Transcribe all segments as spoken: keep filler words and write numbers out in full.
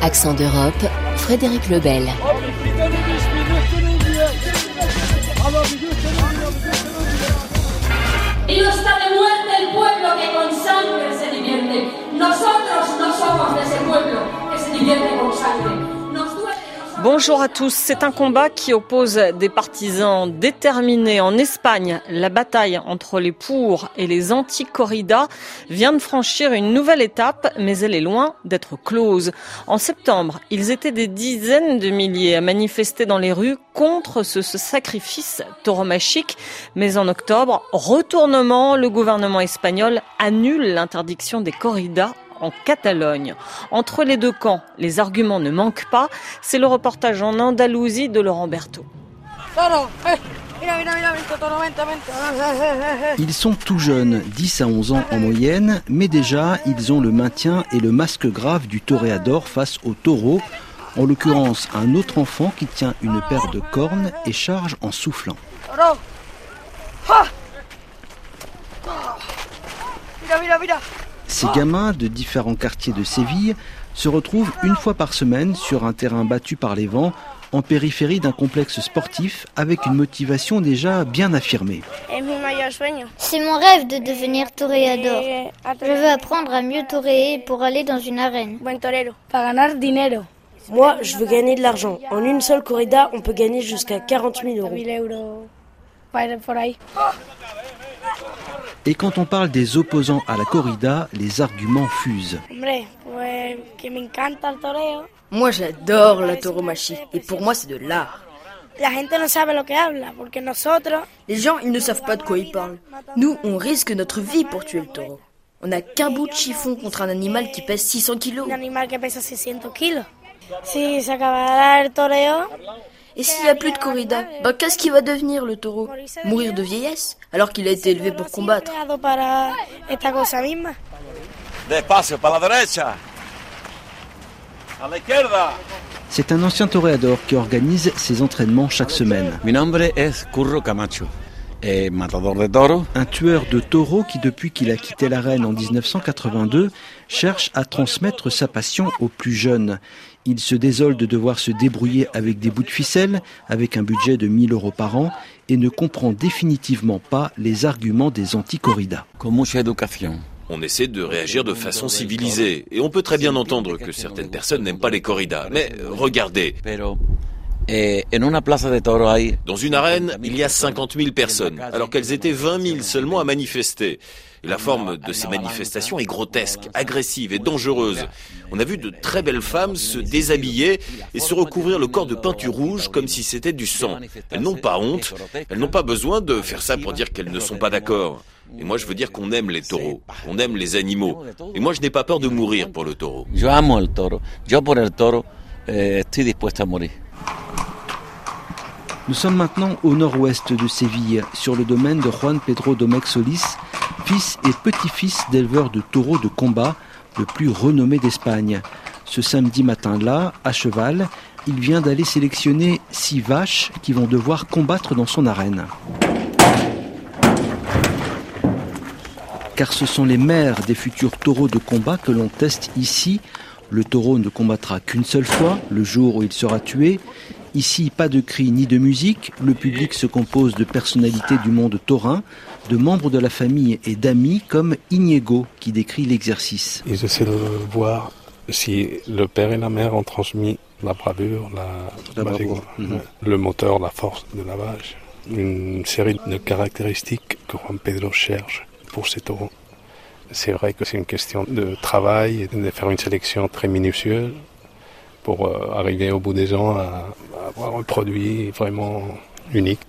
Accent d'Europe, Frédéric Lebel. Y no está de muerte el pueblo que con sangre se divierte. Nosotros no somos de ese pueblo que se divierte con sangre. Bonjour à tous, c'est un combat qui oppose des partisans déterminés. En Espagne, la bataille entre les pour et les anti-corridas vient de franchir une nouvelle étape, mais elle est loin d'être close. En septembre, ils étaient des dizaines de milliers à manifester dans les rues contre ce, ce sacrifice tauromachique. Mais en octobre, retournement, le gouvernement espagnol annule l'interdiction des corridas en Catalogne. Entre les deux camps, les arguments ne manquent pas. C'est le reportage en Andalousie de Laurent Berthaud. Ils sont tout jeunes, dix à onze ans en moyenne, mais déjà ils ont le maintien et le masque grave du toréador face au taureau, en l'occurrence un autre enfant qui tient une paire de cornes et charge en soufflant. Ces gamins de différents quartiers de Séville se retrouvent une fois par semaine sur un terrain battu par les vents, en périphérie d'un complexe sportif avec une motivation déjà bien affirmée. C'est mon rêve de devenir toréador. Je veux apprendre à mieux toréer pour aller dans une arène. Moi, je veux gagner de l'argent. En une seule corrida, on peut gagner jusqu'à quarante mille euros. Et quand on parle des opposants à la corrida, les arguments fusent. Moi j'adore la tauromachie et pour moi c'est de l'art. Les gens ils ne savent pas de quoi ils parlent. Nous on risque notre vie pour tuer le taureau. On n'a qu'un bout de chiffon contre un animal qui pèse six cents kilos. Et s'il n'y a plus de corrida, ben qu'est-ce qu'il va devenir le taureau? Mourir de vieillesse alors qu'il a été élevé pour combattre. C'est un ancien toréador qui organise ses entraînements chaque semaine. Mi nombre es Curro Camacho, eh, matador de toro. Un tueur de taureaux qui, depuis qu'il a quitté l'arène en dix-neuf cent quatre-vingt-deux, cherche à transmettre sa passion aux plus jeunes. Il se désole de devoir se débrouiller avec des bouts de ficelle, avec un budget de mille euros par an, et ne comprend définitivement pas les arguments des anti-corridas. Con mucha educación. On essaie de réagir de façon civilisée. Et on peut très bien entendre que certaines personnes n'aiment pas les corridas. Mais regardez. Dans une arène, il y a cinquante mille personnes, alors qu'elles étaient vingt mille seulement à manifester. Et la forme de ces manifestations est grotesque, agressive et dangereuse. On a vu de très belles femmes se déshabiller et se recouvrir le corps de peinture rouge comme si c'était du sang. Elles n'ont pas honte, elles n'ont pas besoin de faire ça pour dire qu'elles ne sont pas d'accord. Et moi je veux dire qu'on aime les taureaux, qu'on aime les animaux. Et moi je n'ai pas peur de mourir pour le taureau. Yo amo el toro. Yo por el toro eh, estoy dispuesto a morir. Nous sommes maintenant au nord-ouest de Séville, sur le domaine de Juan Pedro Domecq Solís, fils et petit-fils d'éleveurs de taureaux de combat, le plus renommé d'Espagne. Ce samedi matin-là, à cheval, il vient d'aller sélectionner six vaches qui vont devoir combattre dans son arène. Car ce sont les mères des futurs taureaux de combat que l'on teste ici. Le taureau ne combattra qu'une seule fois, le jour où il sera tué. Ici, pas de cris ni de musique. Le public se compose de personnalités du monde taurin, de membres de la famille et d'amis comme Inigo qui décrit l'exercice. Ils essaient de voir si le père et la mère ont transmis la bravure, la, la bravoure. Mmh. le moteur, la force de la vache. Une série de caractéristiques que Juan Pedro cherche pour ses taureaux. C'est vrai que c'est une question de travail et de faire une sélection très minutieuse pour euh, arriver au bout des ans à, à avoir un produit vraiment unique.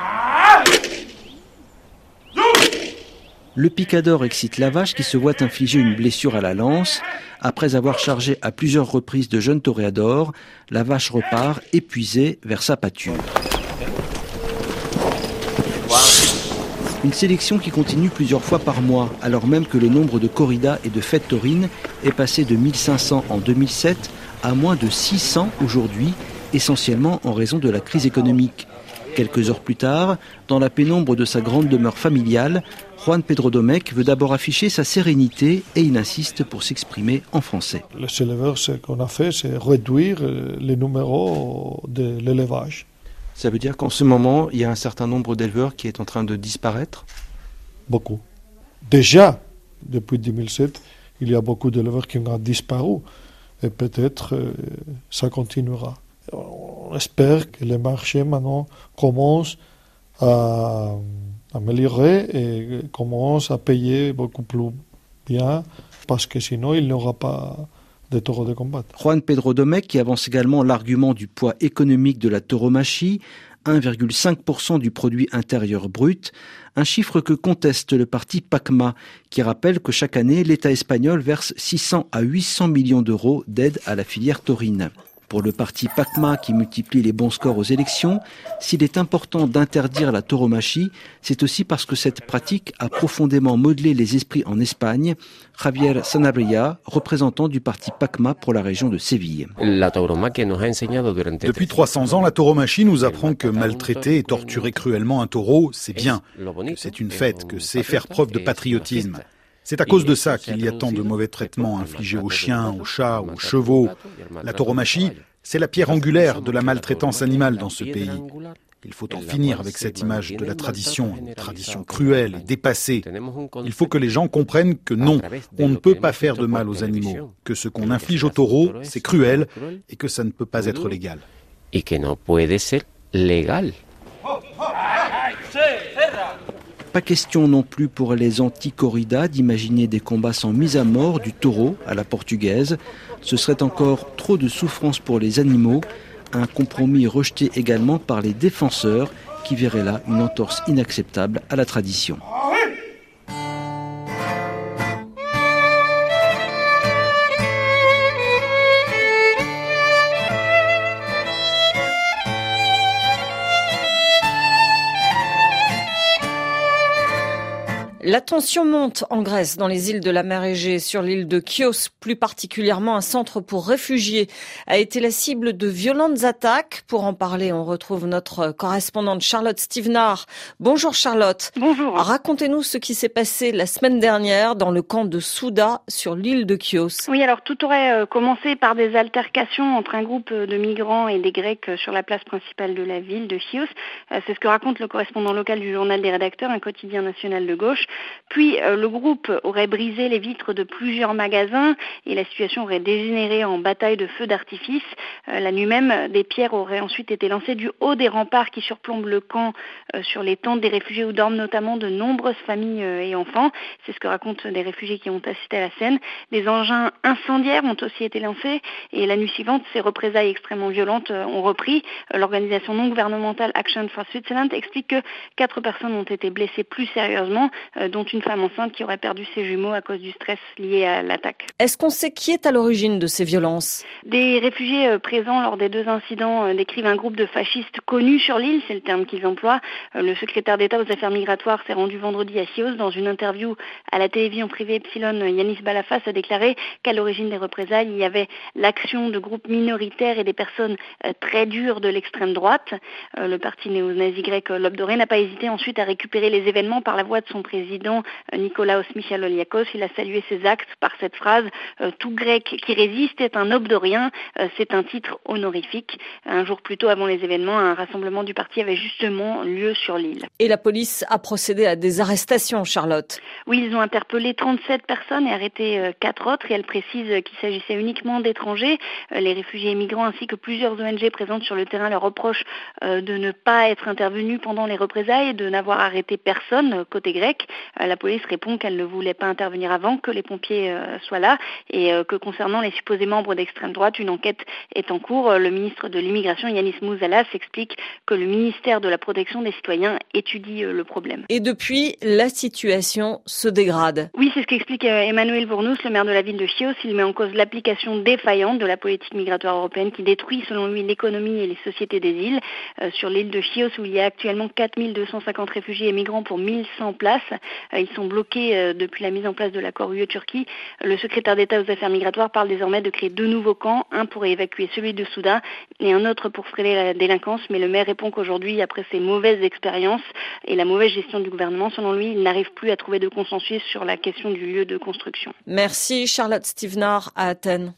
Le picador excite la vache qui se voit infliger une blessure à la lance. Après avoir chargé à plusieurs reprises de jeunes toréadors, la vache repart épuisée vers sa pâture. Une sélection qui continue plusieurs fois par mois, alors même que le nombre de corridas et de fêtes taurines est passé de mille cinq cents en deux mille sept à moins de six cents aujourd'hui, essentiellement en raison de la crise économique. Quelques heures plus tard, dans la pénombre de sa grande demeure familiale, Juan Pedro Domecq veut d'abord afficher sa sérénité et il insiste pour s'exprimer en français. Les éleveurs, ce qu'on a fait, c'est réduire les numéros de l'élevage. Ça veut dire qu'en ce moment, il y a un certain nombre d'éleveurs qui est en train de disparaître ? Beaucoup. Déjà, depuis deux mille sept, il y a beaucoup d'éleveurs qui ont disparu. Et peut-être euh, ça continuera. On espère que le marché maintenant commence à améliorer et commence à payer beaucoup plus bien, parce que sinon il n'y aura pas de taureaux de combat. Juan Pedro Domecq qui avance également l'argument du poids économique de la tauromachie, un virgule cinq pour cent du produit intérieur brut, un chiffre que conteste le parti PACMA, qui rappelle que chaque année, l'État espagnol verse six cents à huit cents millions d'euros d'aide à la filière taurine. Pour le parti PACMA qui multiplie les bons scores aux élections, s'il est important d'interdire la tauromachie, c'est aussi parce que cette pratique a profondément modelé les esprits en Espagne. Javier Sanabria, représentant du parti PACMA pour la région de Séville. Depuis trois cents ans, la tauromachie nous apprend que maltraiter et torturer cruellement un taureau, c'est bien, que c'est une fête, que c'est faire preuve de patriotisme. C'est à cause de ça qu'il y a tant de mauvais traitements infligés aux chiens, aux chats, aux chevaux. La tauromachie, c'est la pierre angulaire de la maltraitance animale dans ce pays. Il faut en finir avec cette image de la tradition, une tradition cruelle et dépassée. Il faut que les gens comprennent que non, on ne peut pas faire de mal aux animaux, que ce qu'on inflige aux taureaux, c'est cruel et que ça ne peut pas être légal. Et que no puede ser legal. Pas question non plus pour les anti-corridas d'imaginer des combats sans mise à mort du taureau à la portugaise. Ce serait encore trop de souffrance pour les animaux, un compromis rejeté également par les défenseurs qui verraient là une entorse inacceptable à la tradition. La tension monte en Grèce, dans les îles de la mer Égée. Sur l'île de Chios, plus particulièrement, un centre pour réfugiés a été la cible de violentes attaques. Pour en parler, on retrouve notre correspondante Charlotte Stevenard. Bonjour Charlotte. Bonjour. Racontez-nous ce qui s'est passé la semaine dernière dans le camp de Souda, sur l'île de Chios. Oui, alors tout aurait commencé par des altercations entre un groupe de migrants et des Grecs sur la place principale de la ville de Chios. C'est ce que raconte le correspondant local du Journal des rédacteurs, un quotidien national de gauche. Puis euh, le groupe aurait brisé les vitres de plusieurs magasins et la situation aurait dégénéré en bataille de feux d'artifice. Euh, la nuit même, des pierres auraient ensuite été lancées du haut des remparts qui surplombent le camp euh, sur les tentes des réfugiés où dorment notamment de nombreuses familles euh, et enfants. C'est ce que racontent des réfugiés qui ont assisté à la scène. Des engins incendiaires ont aussi été lancés et la nuit suivante, ces représailles extrêmement violentes euh, ont repris. Euh, l'organisation non gouvernementale Action for Switzerland explique que quatre personnes ont été blessées plus sérieusement, euh, dont une femme enceinte qui aurait perdu ses jumeaux à cause du stress lié à l'attaque. Est-ce qu'on sait qui est à l'origine de ces violences ? Des réfugiés présents lors des deux incidents décrivent un groupe de fascistes connus sur l'île, c'est le terme qu'ils emploient. Le secrétaire d'État aux affaires migratoires s'est rendu vendredi à Chios. Dans une interview à la télévision privée Epsilon, Yanis Balafas a déclaré qu'à l'origine des représailles, il y avait l'action de groupes minoritaires et des personnes très dures de l'extrême droite. Le parti néo-nazi grec Lobdoré n'a pas hésité ensuite à récupérer les événements par la voix de son président Nikolaos Michaloliakos. Il a salué ses actes par cette phrase euh, « Tout grec qui résiste est un obdorien euh, ». C'est un titre honorifique. Un jour plus tôt, avant les événements, un rassemblement du parti avait justement lieu sur l'île. Et la police a procédé à des arrestations, Charlotte. Oui, ils ont interpellé trente-sept personnes et arrêté euh, quatre autres. Et elle précise qu'il s'agissait uniquement d'étrangers. Euh, les réfugiés et migrants ainsi que plusieurs O N G présentes sur le terrain leur reprochent euh, de ne pas être intervenus pendant les représailles et de n'avoir arrêté personne euh, côté grec. Euh, la police répond qu'elle ne voulait pas intervenir avant que les pompiers euh, soient là et euh, que concernant les supposés membres d'extrême droite, une enquête est en cours. Le ministre de l'immigration, Yanis Mouzalas, explique que le ministère de la protection des citoyens étudie euh, le problème. Et depuis, la situation se dégrade. Oui, c'est ce qu'explique euh, Emmanuel Vournous, le maire de la ville de Chios. Il met en cause l'application défaillante de la politique migratoire européenne qui détruit, selon lui, l'économie et les sociétés des îles. Euh, sur l'île de Chios, où il y a actuellement quatre mille deux cent cinquante réfugiés et migrants pour mille cent places, Ils sont bloqués depuis la mise en place de l'accord U E-Turquie. Le secrétaire d'État aux affaires migratoires parle désormais de créer deux nouveaux camps, un pour évacuer celui de Souda et un autre pour freiner la délinquance. Mais le maire répond qu'aujourd'hui, après ces mauvaises expériences et la mauvaise gestion du gouvernement, selon lui, il n'arrive plus à trouver de consensus sur la question du lieu de construction. Merci Charlotte Stevenard à Athènes.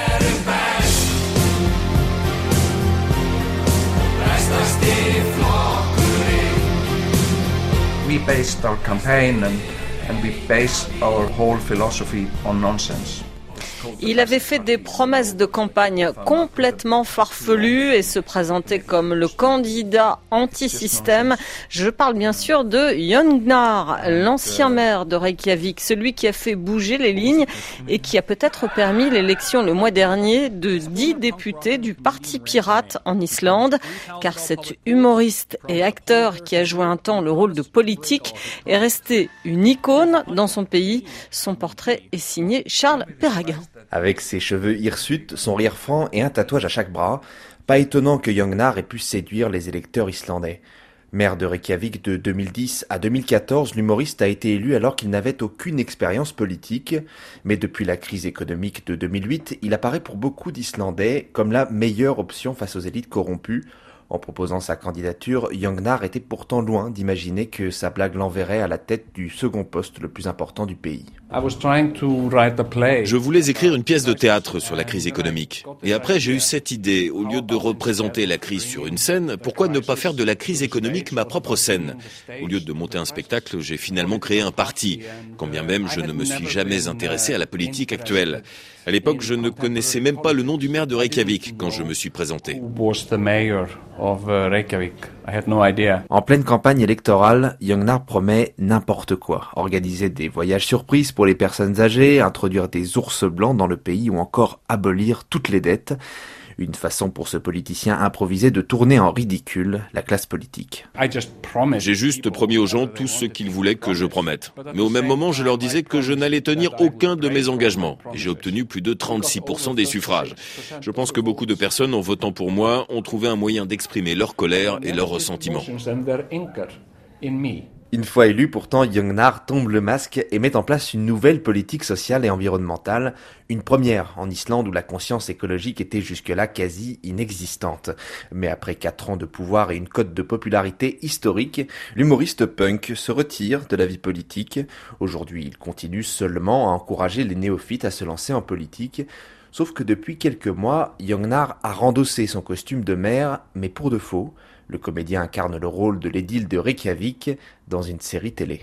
We based our campaign and, and we base our whole philosophy on nonsense. Il avait fait des promesses de campagne complètement farfelues et se présentait comme le candidat anti-système. Je parle bien sûr de Jon Gnarr, l'ancien maire de Reykjavik, celui qui a fait bouger les lignes et qui a peut-être permis l'élection le mois dernier de dix députés du Parti pirate en Islande, car cet humoriste et acteur qui a joué un temps le rôle de politique est resté une icône dans son pays. Son portrait est signé Charles Perragin. Avec ses cheveux hirsutes, son rire franc et un tatouage à chaque bras, pas étonnant que Jon Gnarr ait pu séduire les électeurs islandais. Maire de Reykjavik de deux mille dix à deux mille quatorze, l'humoriste a été élu alors qu'il n'avait aucune expérience politique. Mais depuis la crise économique de deux mille huit, il apparaît pour beaucoup d'Islandais comme la meilleure option face aux élites corrompues. En proposant sa candidature, Jon Gnarr était pourtant loin d'imaginer que sa blague l'enverrait à la tête du second poste le plus important du pays. Je voulais écrire une pièce de théâtre sur la crise économique. Et après, j'ai eu cette idée. Au lieu de représenter la crise sur une scène, pourquoi ne pas faire de la crise économique ma propre scène ? Au lieu de monter un spectacle, j'ai finalement créé un parti, quand bien même je ne me suis jamais intéressé à la politique actuelle. À l'époque, je ne connaissais même pas le nom du maire de Reykjavik quand je me suis présenté. En pleine campagne électorale, Jon Gnarr promet n'importe quoi. Organiser des voyages surprises pour les personnes âgées, introduire des ours blancs dans le pays ou encore abolir toutes les dettes. Une façon pour ce politicien improvisé de tourner en ridicule la classe politique. J'ai juste promis aux gens tout ce qu'ils voulaient que je promette. Mais au même moment, je leur disais que je n'allais tenir aucun de mes engagements. Et j'ai obtenu plus de trente-six pour cent des suffrages. Je pense que beaucoup de personnes, en votant pour moi, ont trouvé un moyen d'exprimer leur colère et leur ressentiment. Une fois élu, pourtant, Jon Gnarr tombe le masque et met en place une nouvelle politique sociale et environnementale, une première en Islande où la conscience écologique était jusque-là quasi inexistante. Mais après quatre ans de pouvoir et une cote de popularité historique, l'humoriste punk se retire de la vie politique. Aujourd'hui, il continue seulement à encourager les néophytes à se lancer en politique. Sauf que depuis quelques mois, Jon Gnarr a rendossé son costume de maire, mais pour de faux. Le comédien incarne le rôle de l'édile de Reykjavik dans une série télé.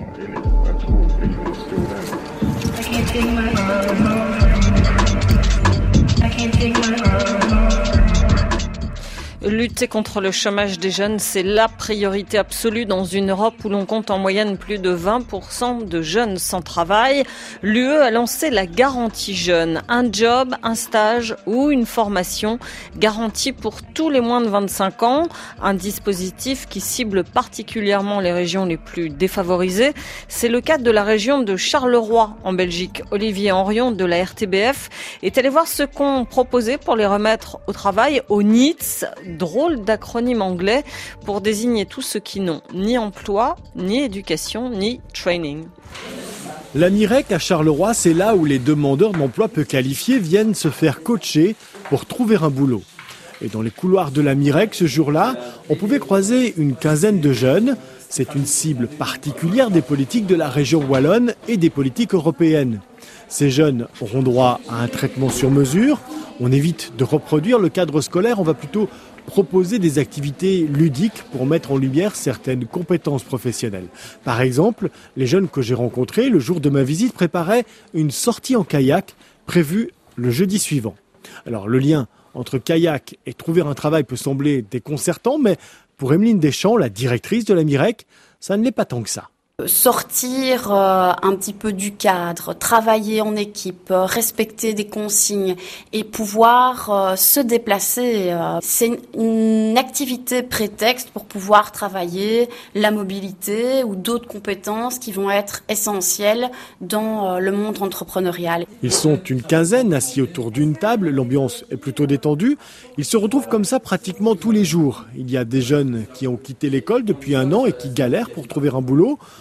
Lutter contre le chômage des jeunes, c'est la priorité absolue dans une Europe où l'on compte en moyenne plus de vingt pour cent de jeunes sans travail. L'U E a lancé la garantie jeune, un job, un stage ou une formation garantie pour tous les moins de vingt-cinq ans. Un dispositif qui cible particulièrement les régions les plus défavorisées. C'est le cas de la région de Charleroi en Belgique. Olivier Henrion de la R T B F est allé voir ce qu'on proposait pour les remettre au travail au N I T S. Drôle d'acronyme anglais pour désigner tous ceux qui n'ont ni emploi, ni éducation, ni training. La MIREC à Charleroi, c'est là où les demandeurs d'emploi peu qualifiés viennent se faire coacher pour trouver un boulot. Et dans les couloirs de la MIREC, ce jour-là, on pouvait croiser une quinzaine de jeunes. C'est une cible particulière des politiques de la région wallonne et des politiques européennes. Ces jeunes auront droit à un traitement sur mesure. On évite de reproduire le cadre scolaire, on va plutôt proposer des activités ludiques pour mettre en lumière certaines compétences professionnelles. Par exemple, les jeunes que j'ai rencontrés le jour de ma visite préparaient une sortie en kayak prévue le jeudi suivant. Alors le lien entre kayak et trouver un travail peut sembler déconcertant, mais pour Emeline Deschamps, la directrice de la MIREC, ça ne l'est pas tant que ça. Sortir euh, un petit peu du cadre, travailler en équipe, euh, respecter des consignes et pouvoir euh, se déplacer, euh, c'est une, une activité prétexte pour pouvoir travailler la mobilité ou d'autres compétences qui vont être essentielles dans euh, le monde entrepreneurial. Ils sont une quinzaine assis autour d'une table, l'ambiance est plutôt détendue. Ils se retrouvent comme ça pratiquement tous les jours. Il y a des jeunes qui ont quitté l'école depuis un an et qui galèrent pour trouver un boulot.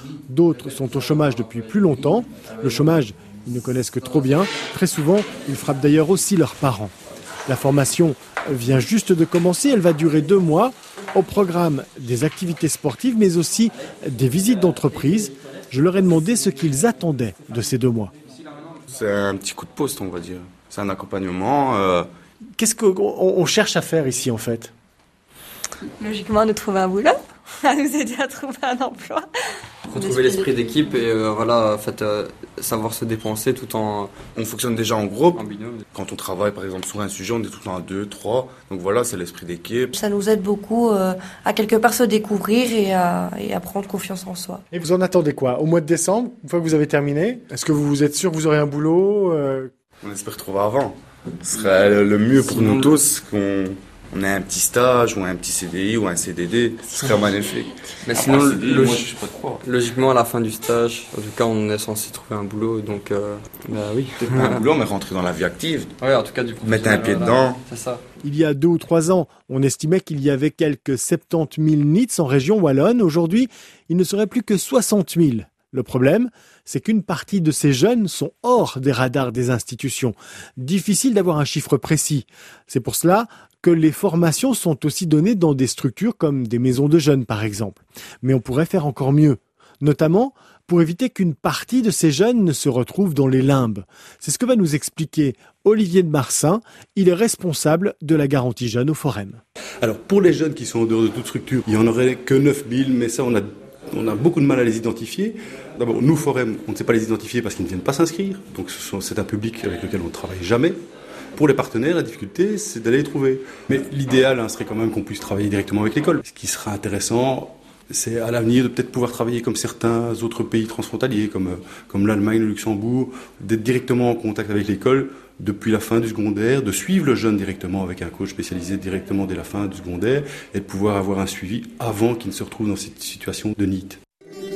D'autres sont au chômage depuis plus longtemps. Le chômage, ils ne connaissent que trop bien. Très souvent, il frappe d'ailleurs aussi leurs parents. La formation vient juste de commencer, elle va durer deux mois. Au programme des activités sportives, mais aussi des visites d'entreprise. Je leur ai demandé ce qu'ils attendaient de ces deux mois. C'est un petit coup de poste, on va dire. C'est un accompagnement. Euh... Qu'est-ce qu'on cherche à faire ici, en fait ? Logiquement, de trouver un boulot, à nous aider à trouver un emploi. Retrouver l'esprit d'équipe et euh, voilà, en fait, euh, savoir se dépenser tout en... On fonctionne déjà en groupe. En binôme. Quand on travaille, par exemple, sur un sujet, on est tout le temps à deux, trois. Donc voilà, c'est l'esprit d'équipe. Ça nous aide beaucoup euh, à quelque part se découvrir et à, et à prendre confiance en soi. Et vous en attendez quoi ? Au mois de décembre, une fois que vous avez terminé, est-ce que vous êtes sûr que vous aurez un boulot euh... On espère trouver avant. Ce serait le mieux pour nous tous qu'on... On a un petit stage ou un petit C D I ou un C D D, ce serait magnifique. Mais sinon, ah, D I, log... moi, je sais pas quoi. Logiquement, à la fin du stage, en tout cas, on est censé trouver un boulot, donc euh, bah oui. Un boulot, mais rentrer dans la vie active. Oui, en tout cas, du coup. Mettre un pied dedans. C'est ça. Il y a deux ou trois ans, on estimait qu'il y avait quelques soixante-dix mille N I T S en région wallonne. Aujourd'hui, il ne serait plus que soixante mille. Le problème, c'est qu'une partie de ces jeunes sont hors des radars des institutions. Difficile d'avoir un chiffre précis. C'est pour cela que les formations sont aussi données dans des structures comme des maisons de jeunes, par exemple. Mais on pourrait faire encore mieux, notamment pour éviter qu'une partie de ces jeunes ne se retrouve dans les limbes. C'est ce que va nous expliquer Olivier de Marsin. Il est responsable de la garantie jeune au Forem. Alors, pour les jeunes qui sont en dehors de toute structure, il n'y en aurait que neuf mille, mais ça, on a, on a beaucoup de mal à les identifier. D'abord, nous, Forem, on ne sait pas les identifier parce qu'ils ne viennent pas s'inscrire. Donc, ce sont, c'est un public avec lequel on ne travaille jamais. Pour les partenaires, la difficulté, c'est d'aller les trouver. Mais l'idéal hein, serait quand même qu'on puisse travailler directement avec l'école. Ce qui sera intéressant, c'est à l'avenir de peut-être pouvoir travailler comme certains autres pays transfrontaliers, comme, comme l'Allemagne, le Luxembourg, d'être directement en contact avec l'école depuis la fin du secondaire, de suivre le jeune directement avec un coach spécialisé directement dès la fin du secondaire et de pouvoir avoir un suivi avant qu'il ne se retrouve dans cette situation de N I T.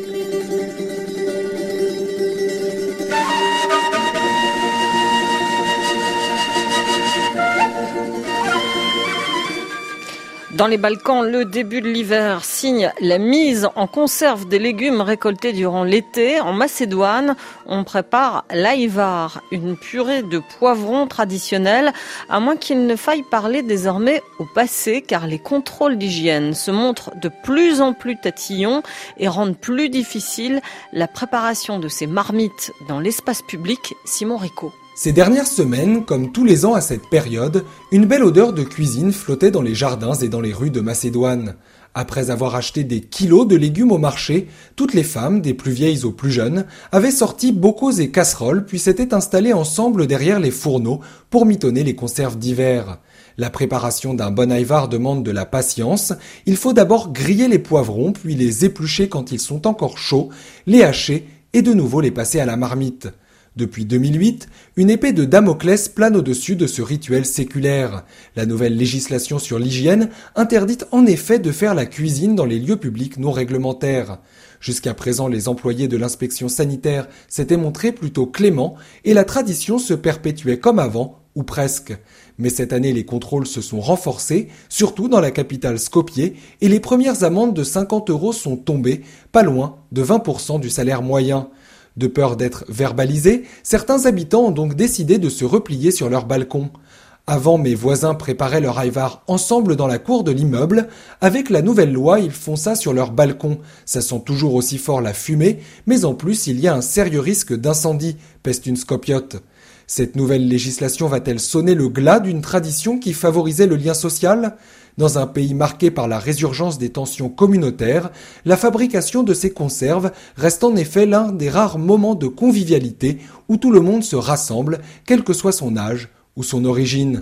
Dans les Balkans, le début de l'hiver signe la mise en conserve des légumes récoltés durant l'été. En Macédoine, on prépare l'ajvar, une purée de poivrons traditionnelle, à moins qu'il ne faille parler désormais au passé, car les contrôles d'hygiène se montrent de plus en plus tatillons et rendent plus difficile la préparation de ces marmites dans l'espace public. Simon Rico. Ces dernières semaines, comme tous les ans à cette période, une belle odeur de cuisine flottait dans les jardins et dans les rues de Macédoine. Après avoir acheté des kilos de légumes au marché, toutes les femmes, des plus vieilles aux plus jeunes, avaient sorti bocaux et casseroles puis s'étaient installées ensemble derrière les fourneaux pour mitonner les conserves d'hiver. La préparation d'un bon ajvar demande de la patience. Il faut d'abord griller les poivrons, puis les éplucher quand ils sont encore chauds, les hacher et de nouveau les passer à la marmite. Depuis deux mille huit, une épée de Damoclès plane au-dessus de ce rituel séculaire. La nouvelle législation sur l'hygiène interdit en effet de faire la cuisine dans les lieux publics non réglementaires. Jusqu'à présent, les employés de l'inspection sanitaire s'étaient montrés plutôt cléments et la tradition se perpétuait comme avant, ou presque. Mais cette année, les contrôles se sont renforcés, surtout dans la capitale Skopje, et les premières amendes de cinquante euros sont tombées, pas loin de vingt pour cent du salaire moyen. De peur d'être verbalisés, certains habitants ont donc décidé de se replier sur leur balcon. Avant, mes voisins préparaient leur ajvar ensemble dans la cour de l'immeuble. Avec la nouvelle loi, ils font ça sur leur balcon. Ça sent toujours aussi fort la fumée, mais en plus, il y a un sérieux risque d'incendie, peste une skopiote. Cette nouvelle législation va-t-elle sonner le glas d'une tradition qui favorisait le lien social ? Dans un pays marqué par la résurgence des tensions communautaires, la fabrication de ces conserves reste en effet l'un des rares moments de convivialité où tout le monde se rassemble, quel que soit son âge ou son origine.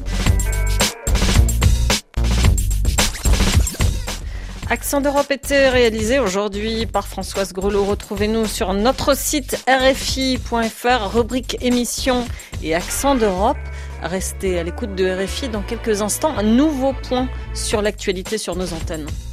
Accent d'Europe était réalisé aujourd'hui par Françoise Grelot. Retrouvez-nous sur notre site R F I point F R, rubrique émissions et Accent d'Europe. Restez à l'écoute de R F I dans quelques instants. Un nouveau point sur l'actualité sur nos antennes.